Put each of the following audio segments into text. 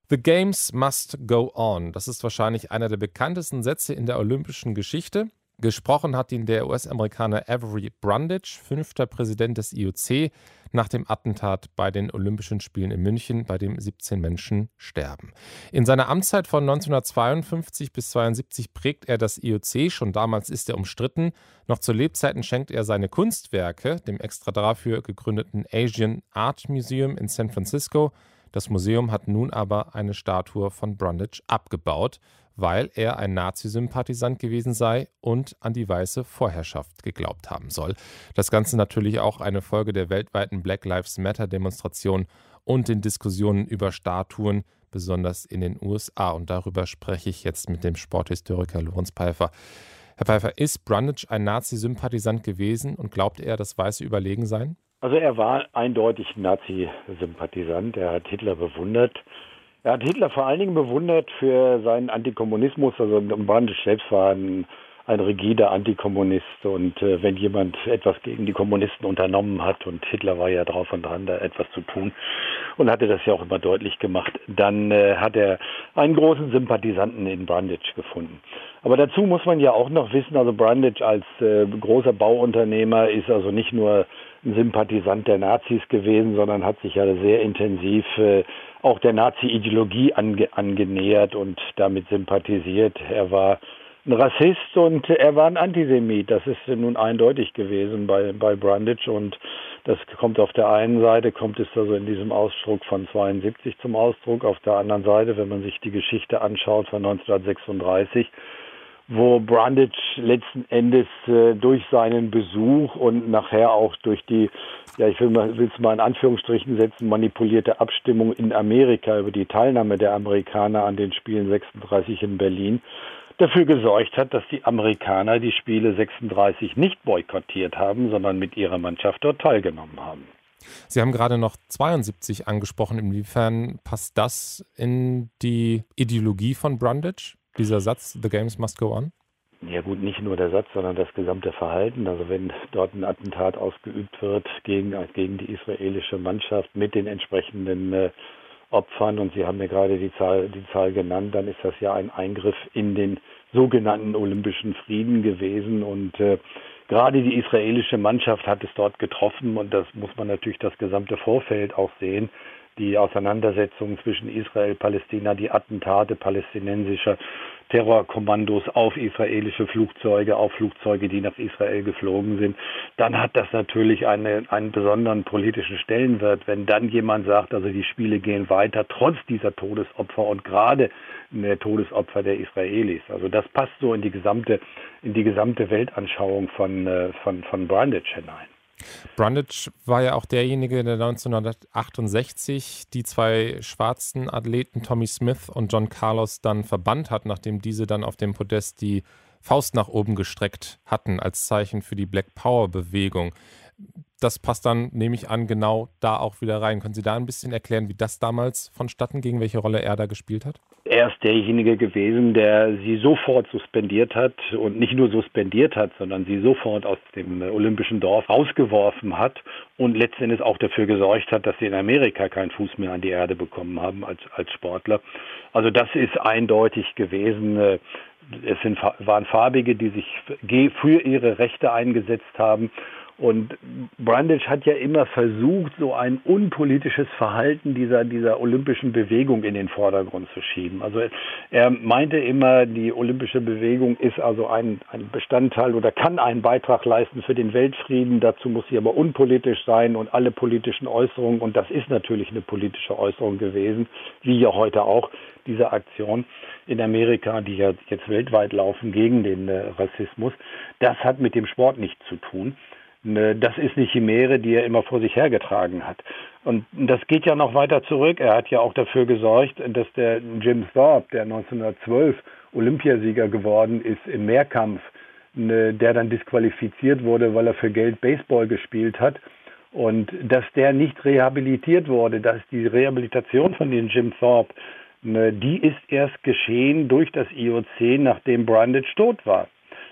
The Games must go on. Das ist wahrscheinlich einer der bekanntesten Sätze in der olympischen Geschichte. Gesprochen hat ihn der US-Amerikaner Avery Brundage, 5. Präsident des IOC, nach dem Attentat bei den Olympischen Spielen in München, bei dem 17 Menschen sterben. In seiner Amtszeit von 1952 bis 1972 prägt er das IOC, schon damals ist er umstritten. Noch zu Lebzeiten schenkt er seine Kunstwerke dem extra dafür gegründeten Asian Art Museum in San Francisco. Das Museum hat nun aber eine Statue von Brundage abgebaut, weil er ein Nazi-Sympathisant gewesen sei und an die weiße Vorherrschaft geglaubt haben soll. Das Ganze natürlich auch eine Folge der weltweiten Black Lives Matter-Demonstration und den Diskussionen über Statuen, besonders in den USA. Und darüber spreche ich jetzt mit dem Sporthistoriker Lorenz Peifer. Herr Peifer, ist Brundage ein Nazi-Sympathisant gewesen und glaubt er, dass Weiße überlegen seien? Also er war eindeutig Nazi-Sympathisant. Er hat Hitler bewundert. Er hat Hitler vor allen Dingen bewundert für seinen Antikommunismus. Also Brundage selbst war ein rigider Antikommunist. Und wenn jemand etwas gegen die Kommunisten unternommen hat, und Hitler war ja drauf und dran, da etwas zu tun und hatte das ja auch immer deutlich gemacht, dann hat er einen großen Sympathisanten in Brundage gefunden. Aber dazu muss man ja auch noch wissen, also Brundage als großer Bauunternehmer ist also nicht nur ein Sympathisant der Nazis gewesen, sondern hat sich ja sehr intensiv auch der Nazi-Ideologie angenähert und damit sympathisiert. Er war ein Rassist und er war ein Antisemit. Das ist nun eindeutig gewesen bei Brundage, und das kommt auf der einen Seite, kommt es also in diesem Ausdruck von 72 zum Ausdruck, auf der anderen Seite, wenn man sich die Geschichte anschaut von 1936, wo Brundage letzten Endes durch seinen Besuch und nachher auch durch die, ja, ich will es mal in Anführungsstrichen setzen, manipulierte Abstimmung in Amerika über die Teilnahme der Amerikaner an den Spielen 36 in Berlin dafür gesorgt hat, dass die Amerikaner die Spiele 36 nicht boykottiert haben, sondern mit ihrer Mannschaft dort teilgenommen haben. Sie haben gerade noch 72 angesprochen. Inwiefern passt das in die Ideologie von Brundage? Dieser Satz, the games must go on? Ja gut, nicht nur der Satz, sondern das gesamte Verhalten. Also wenn dort ein Attentat ausgeübt wird gegen die israelische Mannschaft mit den entsprechenden Opfern, und Sie haben mir gerade die Zahl genannt, dann ist das ja ein Eingriff in den sogenannten Olympischen Frieden gewesen. Und gerade die israelische Mannschaft hat es dort getroffen, und das muss man natürlich das gesamte Vorfeld auch sehen. Die Auseinandersetzungen zwischen Israel, Palästina, die Attentate palästinensischer Terrorkommandos auf israelische Flugzeuge, auf Flugzeuge, die nach Israel geflogen sind, dann hat das natürlich einen besonderen politischen Stellenwert, wenn dann jemand sagt, also die Spiele gehen weiter, trotz dieser Todesopfer und gerade der Todesopfer der Israelis. Also das passt so in die gesamte Weltanschauung von Brundage hinein. Brundage war ja auch derjenige, der 1968 die zwei schwarzen Athleten Tommy Smith und John Carlos dann verbannt hat, nachdem diese dann auf dem Podest die Faust nach oben gestreckt hatten als Zeichen für die Black Power Bewegung. Das passt dann, nehme ich an, genau da auch wieder rein. Können Sie da ein bisschen erklären, wie das damals vonstatten ging, welche Rolle er da gespielt hat? Er ist derjenige gewesen, der sie sofort suspendiert hat, und nicht nur suspendiert hat, sondern sie sofort aus dem olympischen Dorf rausgeworfen hat und letztendlich auch dafür gesorgt hat, dass sie in Amerika keinen Fuß mehr an die Erde bekommen haben als Sportler. Also das ist eindeutig gewesen. Es waren Farbige, die sich für ihre Rechte eingesetzt haben. Und Brundage hat ja immer versucht, so ein unpolitisches Verhalten dieser olympischen Bewegung in den Vordergrund zu schieben. Also er meinte immer, die olympische Bewegung ist also ein Bestandteil oder kann einen Beitrag leisten für den Weltfrieden. Dazu muss sie aber unpolitisch sein, und alle politischen Äußerungen, und das ist natürlich eine politische Äußerung gewesen, wie ja heute auch diese Aktion in Amerika, die ja jetzt weltweit laufen gegen den Rassismus, das hat mit dem Sport nichts zu tun. Das ist eine Chimäre, die er immer vor sich hergetragen hat. Und das geht ja noch weiter zurück. Er hat ja auch dafür gesorgt, dass der Jim Thorpe, der 1912 Olympiasieger geworden ist im Mehrkampf, der dann disqualifiziert wurde, weil er für Geld Baseball gespielt hat, und dass der nicht rehabilitiert wurde, dass die Rehabilitation von dem Jim Thorpe, die ist erst geschehen durch das IOC, nachdem Brundage tot war.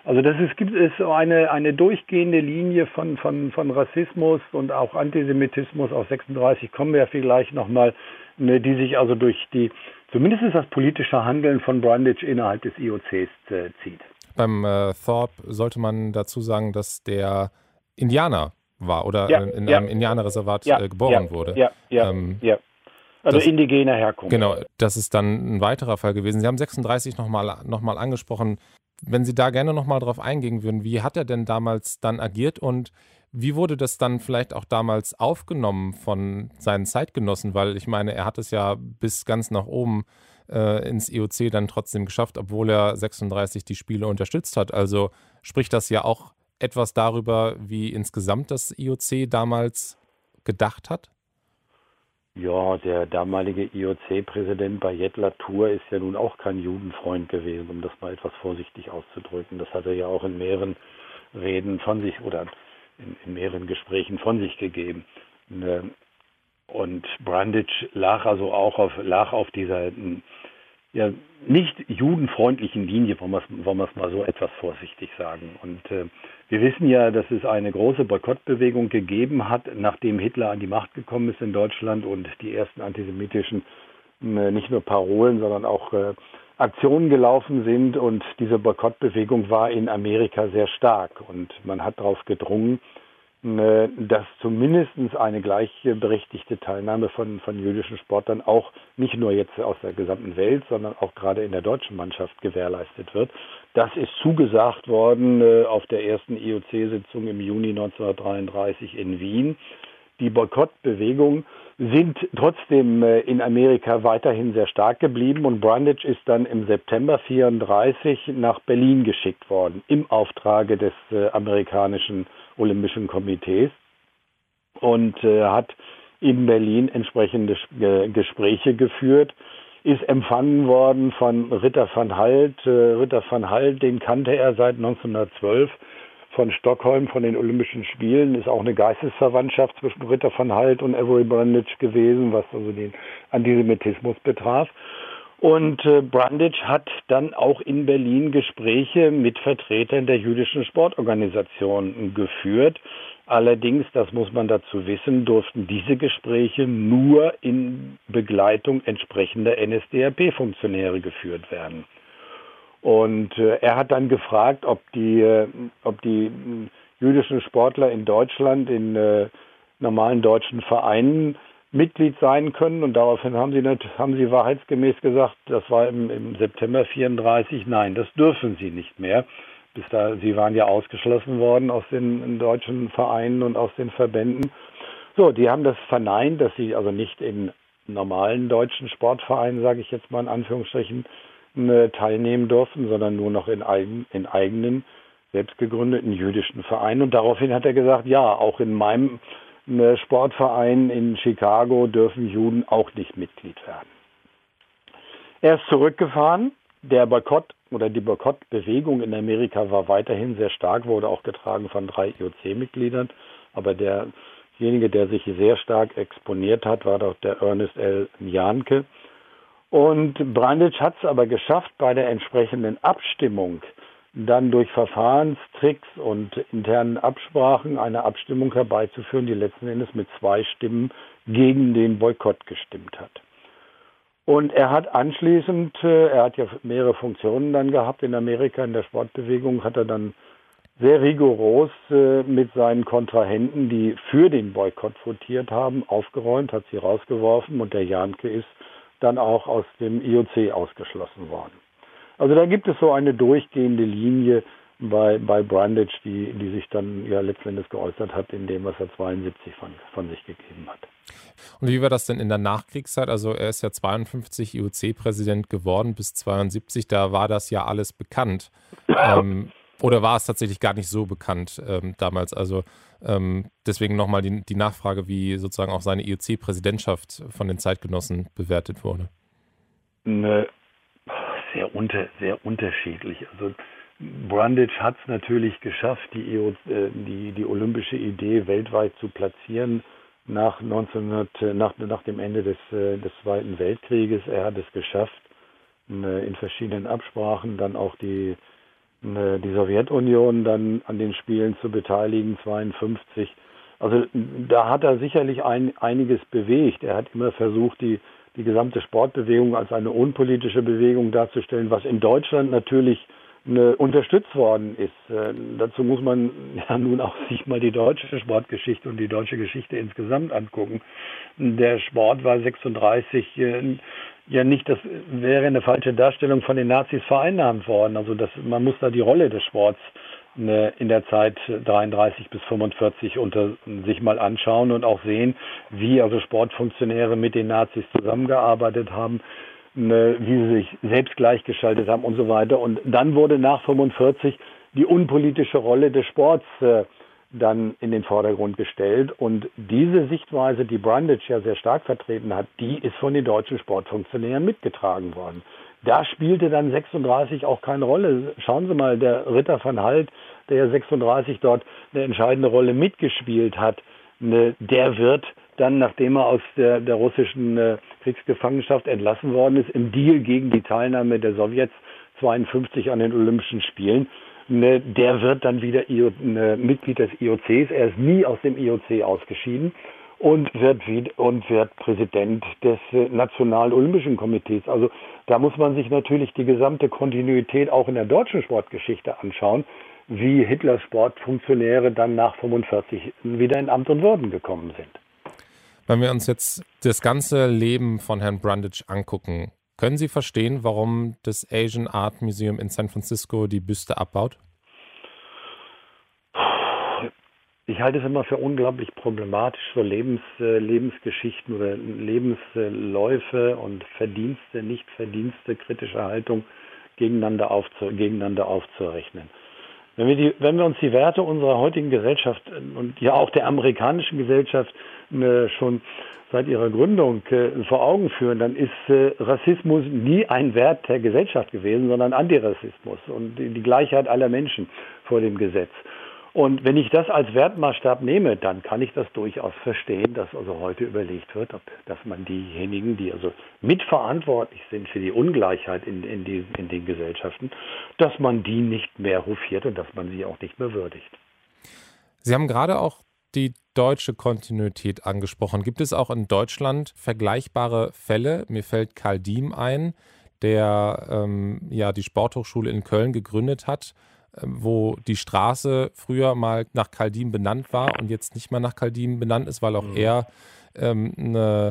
Also gibt es so eine durchgehende Linie von Rassismus und auch Antisemitismus. Auf 36 kommen wir ja vielleicht nochmal, ne, die sich also zumindest das politische Handeln von Brundage innerhalb des IOCs zieht. Beim Thorpe sollte man dazu sagen, dass der Indianer war oder in einem Indianerreservat geboren wurde. Ja. Also indigener Herkunft. Genau, das ist dann ein weiterer Fall gewesen. Sie haben 36 noch mal angesprochen. Wenn Sie da gerne noch mal drauf eingehen würden, wie hat er denn damals dann agiert und wie wurde das dann vielleicht auch damals aufgenommen von seinen Zeitgenossen? Weil ich meine, er hat es ja bis ganz nach oben ins IOC dann trotzdem geschafft, obwohl er 36 die Spiele unterstützt hat. Also spricht das ja auch etwas darüber, wie insgesamt das IOC damals gedacht hat? Ja, der damalige IOC-Präsident Bayet Latour ist ja nun auch kein Judenfreund gewesen, um das mal etwas vorsichtig auszudrücken. Das hat er ja auch in mehreren Reden von sich oder in mehreren Gesprächen von sich gegeben. Und Brundage lag also auch auf dieser nicht judenfreundlichen Linie, wollen wir es mal so etwas vorsichtig sagen. Und wir wissen ja, dass es eine große Boykottbewegung gegeben hat, nachdem Hitler an die Macht gekommen ist in Deutschland und die ersten antisemitischen nicht nur Parolen, sondern auch Aktionen gelaufen sind. Und diese Boykottbewegung war in Amerika sehr stark. Und man hat darauf gedrungen, dass zumindest eine gleichberechtigte Teilnahme von jüdischen Sportlern auch nicht nur jetzt aus der gesamten Welt, sondern auch gerade in der deutschen Mannschaft gewährleistet wird. Das ist zugesagt worden auf der ersten IOC-Sitzung im Juni 1933 in Wien. Die Boykottbewegungen sind trotzdem in Amerika weiterhin sehr stark geblieben und Brundage ist dann im September 1934 nach Berlin geschickt worden im Auftrage des amerikanischen Olympischen Komitees und hat in Berlin entsprechende Gespräche geführt, ist empfangen worden von Ritter van Halt. Ritter van Halt, den kannte er seit 1912 von Stockholm, von den Olympischen Spielen, ist auch eine Geistesverwandtschaft zwischen Ritter van Halt und Avery Brundage gewesen, was also den Antisemitismus betraf. Und Brundage hat dann auch in Berlin Gespräche mit Vertretern der jüdischen Sportorganisation geführt. Allerdings, das muss man dazu wissen, durften diese Gespräche nur in Begleitung entsprechender NSDAP-Funktionäre geführt werden. Und er hat dann gefragt, ob die jüdischen Sportler in Deutschland in normalen deutschen Vereinen Mitglied sein können. Und daraufhin haben sie wahrheitsgemäß gesagt, das war im September 1934, nein, das dürfen sie nicht mehr. Sie waren ja ausgeschlossen worden aus den deutschen Vereinen und aus den Verbänden. So, die haben das verneint, dass sie also nicht in normalen deutschen Sportvereinen, sage ich jetzt mal in Anführungsstrichen, teilnehmen durften, sondern nur noch in eigenen, selbst gegründeten jüdischen Vereinen. Und daraufhin hat er gesagt, ja, auch in meinem Sportverein in Chicago dürfen Juden auch nicht Mitglied werden. Er ist zurückgefahren. Der Boykott oder die Boykottbewegung in Amerika war weiterhin sehr stark, wurde auch getragen von 3 IOC-Mitgliedern. Aber derjenige, der sich sehr stark exponiert hat, war doch der Ernest L. Jahnke. Und Brundage hat es aber geschafft, bei der entsprechenden Abstimmung dann durch Verfahrenstricks und internen Absprachen eine Abstimmung herbeizuführen, die letzten Endes mit 2 Stimmen gegen den Boykott gestimmt hat. Und er hat anschließend, er hat ja mehrere Funktionen dann gehabt in Amerika in der Sportbewegung, hat er dann sehr rigoros mit seinen Kontrahenten, die für den Boykott votiert haben, aufgeräumt, hat sie rausgeworfen und der Jahnke ist dann auch aus dem IOC ausgeschlossen worden. Also da gibt es so eine durchgehende Linie bei Brundage, die sich dann ja letzten Endes geäußert hat in dem, was er 72 von sich gegeben hat. Und wie war das denn in der Nachkriegszeit? Also er ist ja 52 IOC-Präsident geworden bis 72, da war das ja alles bekannt. Oder war es tatsächlich gar nicht so bekannt damals? Also deswegen nochmal die Nachfrage, wie sozusagen auch seine IOC-Präsidentschaft von den Zeitgenossen bewertet wurde. Sehr unterschiedlich. Also Brundage hat es natürlich geschafft, die olympische Idee weltweit zu platzieren nach dem Ende des Zweiten Weltkrieges. Er hat es geschafft, in verschiedenen Absprachen dann auch die die Sowjetunion dann an den Spielen zu beteiligen, 52. Also da hat er sicherlich einiges bewegt. Er hat immer versucht, die gesamte Sportbewegung als eine unpolitische Bewegung darzustellen, was in Deutschland natürlich unterstützt worden ist. Dazu muss man ja nun auch sich mal die deutsche Sportgeschichte und die deutsche Geschichte insgesamt angucken. Der Sport war 36 ja nicht, das wäre eine falsche Darstellung, von den Nazis vereinnahmt worden. Also man muss da die Rolle des Sports in der Zeit 33 bis 45 unter sich mal anschauen und auch sehen, wie also Sportfunktionäre mit den Nazis zusammengearbeitet haben, wie sie sich selbst gleichgeschaltet haben und so weiter. Und dann wurde nach 45 die unpolitische Rolle des Sports dann in den Vordergrund gestellt. Und diese Sichtweise, die Brundage ja sehr stark vertreten hat, die ist von den deutschen Sportfunktionären mitgetragen worden. Da spielte dann 36 auch keine Rolle. Schauen Sie mal, der Ritter van Hult, der ja 36 dort eine entscheidende Rolle mitgespielt hat, der wird dann, nachdem er aus der russischen Kriegsgefangenschaft entlassen worden ist, im Deal gegen die Teilnahme der Sowjets 52 an den Olympischen Spielen, der wird dann wieder Mitglied des IOCs. Er ist nie aus dem IOC ausgeschieden und wird Präsident des Nationalen Olympischen Komitees. Also da muss man sich natürlich die gesamte Kontinuität auch in der deutschen Sportgeschichte anschauen, wie Hitlers Sportfunktionäre dann nach 45 wieder in Amt und Würden gekommen sind. Wenn wir uns jetzt das ganze Leben von Herrn Brundage angucken, können Sie verstehen, warum das Asian Art Museum in San Francisco die Büste abbaut? Ich halte es immer für unglaublich problematisch, so Lebensgeschichten oder Lebensläufe und Verdienste, Nichtverdienste, kritische Haltung gegeneinander aufzurechnen. Wenn wir uns die Werte unserer heutigen Gesellschaft und ja auch der amerikanischen Gesellschaft schon seit ihrer Gründung vor Augen führen, dann ist Rassismus nie ein Wert der Gesellschaft gewesen, sondern Antirassismus und die Gleichheit aller Menschen vor dem Gesetz. Und wenn ich das als Wertmaßstab nehme, dann kann ich das durchaus verstehen, dass also heute überlegt wird, dass man diejenigen, die also mitverantwortlich sind für die Ungleichheit in den Gesellschaften, dass man die nicht mehr hofiert und dass man sie auch nicht mehr würdigt. Sie haben gerade auch die deutsche Kontinuität angesprochen. Gibt es auch in Deutschland vergleichbare Fälle? Mir fällt Karl Diem ein, der die Sporthochschule in Köln gegründet hat, wo die Straße früher mal nach Karl Diem benannt war und jetzt nicht mehr nach Karl Diem benannt ist, weil auch er eine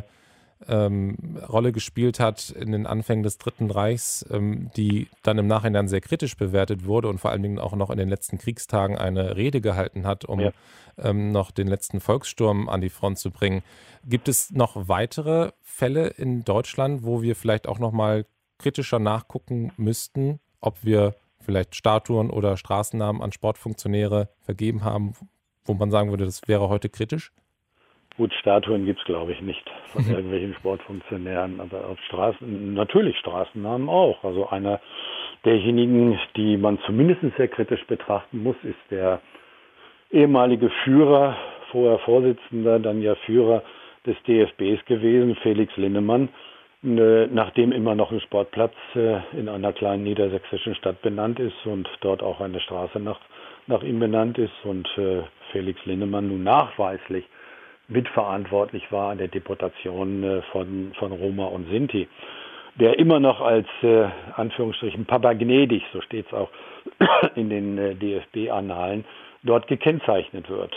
Rolle gespielt hat in den Anfängen des Dritten Reichs, die dann im Nachhinein sehr kritisch bewertet wurde und vor allen Dingen auch noch in den letzten Kriegstagen eine Rede gehalten hat, um noch den letzten Volkssturm an die Front zu bringen. Gibt es noch weitere Fälle in Deutschland, wo wir vielleicht auch noch mal kritischer nachgucken müssten, ob wir vielleicht Statuen oder Straßennamen an Sportfunktionäre vergeben haben, wo man sagen würde, das wäre heute kritisch? Gut, Statuen gibt es, glaube ich, nicht von irgendwelchen Sportfunktionären, aber auf natürlich Straßennamen auch. Also einer derjenigen, die man zumindest sehr kritisch betrachten muss, ist der ehemalige Führer, vorher Vorsitzender, dann ja Führer des DFBs gewesen, Felix Linnemann, nachdem immer noch ein Sportplatz in einer kleinen niedersächsischen Stadt benannt ist und dort auch eine Straße nach ihm benannt ist und Felix Linnemann nun nachweislich mitverantwortlich war an der Deportation von Roma und Sinti, der immer noch als Anführungsstrichen Papa gnädig, so steht es auch in den DFB-Annalen, dort gekennzeichnet wird.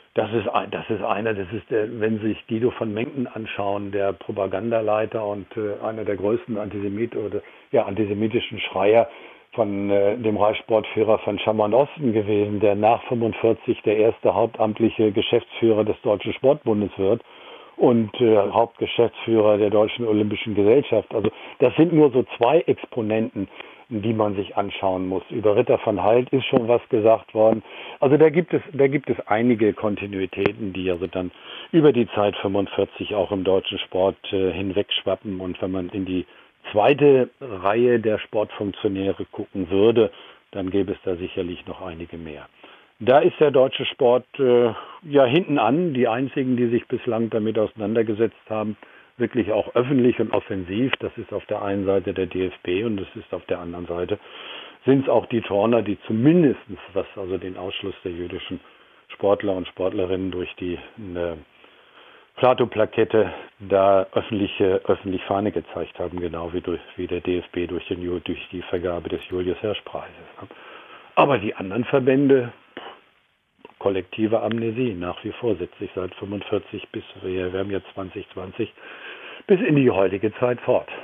Wenn Sie sich Guido von Menken anschauen, der Propagandaleiter und einer der größten antisemitischen Schreier von dem Reichssportführer von Schaman-Osten gewesen, der nach 45 der erste hauptamtliche Geschäftsführer des Deutschen Sportbundes wird und Hauptgeschäftsführer der Deutschen Olympischen Gesellschaft. Also das sind nur so zwei Exponenten, die man sich anschauen muss. Über Ritter van Hult ist schon was gesagt worden. Also da gibt es einige Kontinuitäten, die also dann über die Zeit 45 auch im deutschen Sport hinwegschwappen. Und wenn man in die zweite Reihe der Sportfunktionäre gucken würde, dann gäbe es da sicherlich noch einige mehr. Da ist der deutsche Sport hinten an. Die einzigen, die sich bislang damit auseinandergesetzt haben, wirklich auch öffentlich und offensiv. Das ist auf der einen Seite der DFB und das ist auf der anderen Seite sind es auch die Turner, die zumindest, was also den Ausschluss der jüdischen Sportler und Sportlerinnen durch die Plato-Plakette da öffentlich Fahne gezeigt haben, genau wie der DFB durch die Vergabe des Julius-Hirsch-Preises. Aber die anderen Verbände, kollektive Amnesie, nach wie vor setzt sich seit 45 wir haben jetzt 2020, bis in die heutige Zeit fort.